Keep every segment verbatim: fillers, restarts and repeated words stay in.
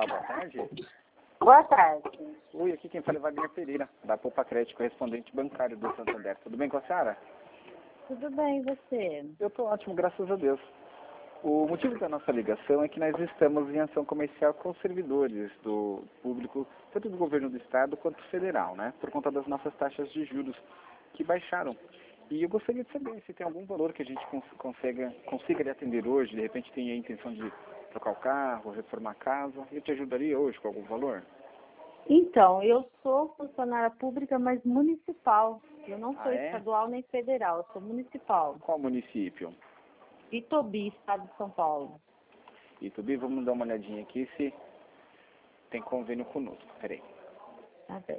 Olá, boa tarde. Boa tarde. Oi, aqui quem fala é Wagner Pereira, da Poupa Crédito, correspondente bancário do Santander. Tudo bem com a senhora? Tudo bem, e você? Eu estou ótimo, graças a Deus. O motivo da nossa ligação é que nós estamos em ação comercial com servidores do público, tanto do governo do estado quanto federal, né? Por conta das nossas taxas de juros que baixaram. E eu gostaria de saber se tem algum valor que a gente cons consiga, consiga lhe atender hoje, de repente tem a intenção de trocar o carro, reformar a casa. Eu te ajudaria hoje com algum valor? Então, eu sou funcionária pública, mas municipal. Eu não sou Ah, é? estadual nem federal, eu sou municipal. Qual município? Itobi, estado de São Paulo. Itubi, vamos dar uma olhadinha aqui se tem convênio conosco. Peraí. Tá bem.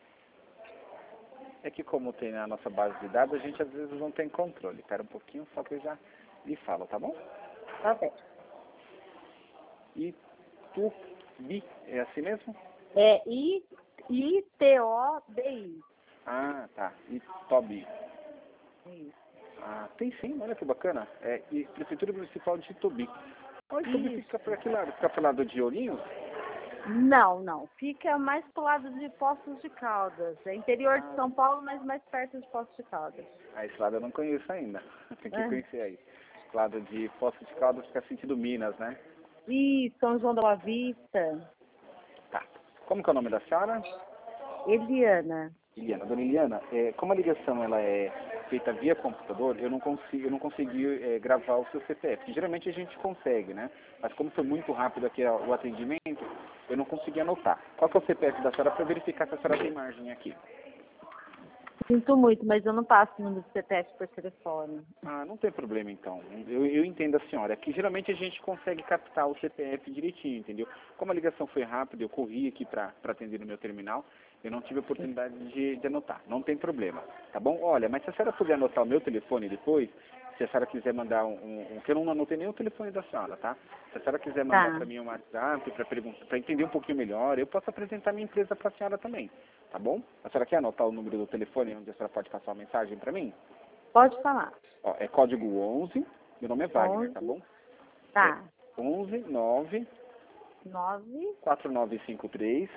É que como tem na nossa base de dados, a gente às vezes não tem controle. Espera um pouquinho, só que eu já lhe falo, tá bom? Tá bem. Itubi, é assim mesmo? É I T O B I. Ah, tá. Itobi. Isso. Ah, tem sim, olha que bacana. É e Prefeitura Municipal de Itubi. Ah, Itubi Isso. fica por aquele lado, fica pro lado de Ourinhos? Não, não. Fica mais pro lado de Poços de Caldas. É interior de Ah. São Paulo, mas mais perto de Poços de Caldas. Ah, esse lado eu não conheço ainda. Tem que É. conhecer aí. Esse lado de Poços de Caldas fica sentido Minas, né? E São João da Boa Vista. Tá. Como que é o nome da senhora? Eliana. Iliana. Dona Iliana, é, como a ligação ela é feita via computador, eu não consigo, eu não consegui é, gravar o seu C P F. Geralmente a gente consegue, né? Mas como foi muito rápido aqui ó, o atendimento, eu não consegui anotar. Qual que é o C P F da senhora para verificar se a senhora tem margem aqui? Sinto muito, mas eu não passo o número do C P F por telefone. Ah, não tem problema então. Eu, eu entendo a senhora. Que geralmente a gente consegue captar o C P F direitinho, entendeu? Como a ligação foi rápida, eu corri aqui para atender no meu terminal, eu não tive a oportunidade de, de anotar. Não tem problema, tá bom? Olha, mas se a senhora puder anotar o meu telefone depois, se a senhora quiser mandar um, um, um que eu não anotei nem o telefone da senhora, tá? Se a senhora quiser mandar Tá. para mim um WhatsApp para perguntar, para entender um pouquinho melhor, eu posso apresentar minha empresa para a senhora também, tá bom? A senhora quer anotar o número do telefone onde a senhora pode passar uma mensagem para mim? Pode falar. Ó, é código onze, meu nome é Wagner, onze. tá bom? Tá. É onze nove nove quatro nove cinco três,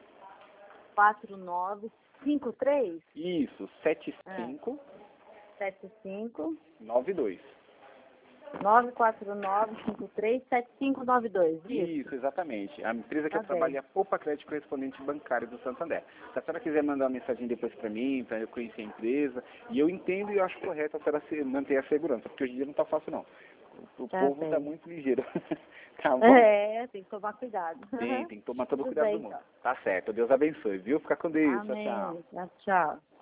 quatro nove cinco três isso, sete é. cinco sete cinco nove dois. nove quatro nove cinco três sete cinco nove dois. Isso. Isso, exatamente. A empresa que Tá eu trabalho bem. é a Poupa Crédito, correspondente bancário do Santander. Se a senhora quiser mandar uma mensagem depois para mim, para eu conhecer a empresa, e eu entendo e eu acho correto a senhora se- manter a segurança, porque hoje em dia não está fácil não. O, o Tá povo bem. está muito ligeiro. Tá bom? É, tem que tomar cuidado. Tem, tem que tomar todo o Tudo cuidado bem, do mundo. então. Tá certo, Deus abençoe, viu? Fica com Deus, tchau, tchau. Amém. Tchau, tchau.